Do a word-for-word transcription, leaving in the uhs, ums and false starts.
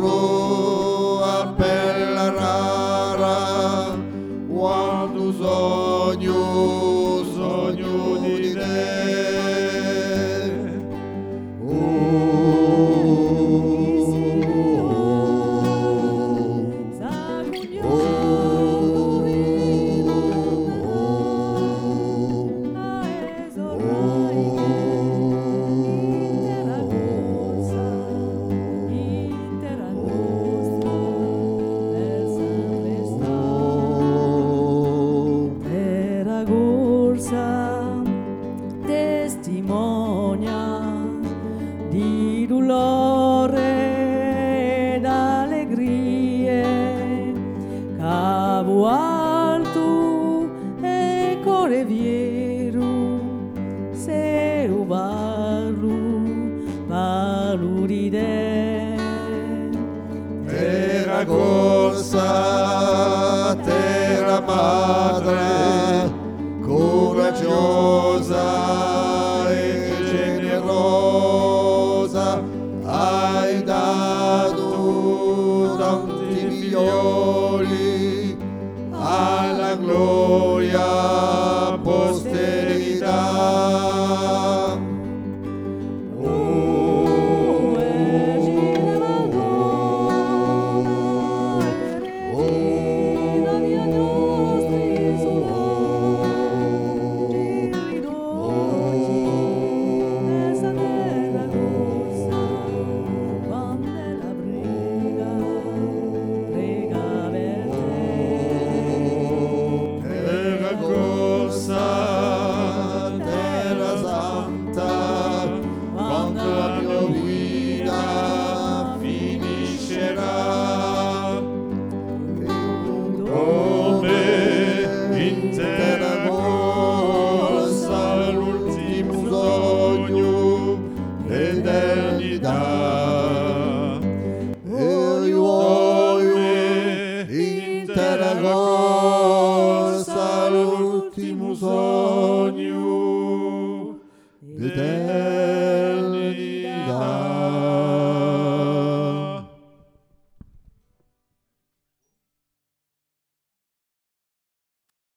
tua bella rara, quando sogno, sogno di te. Testimonia di dolore ed allegrie, cavo alto e core vieru, se uvaru valuride. Terra corsa, terra madre, coraggiosa e generosa, hai dato tanti figlioli alla gloria posterità. L'ultimo sogno di te.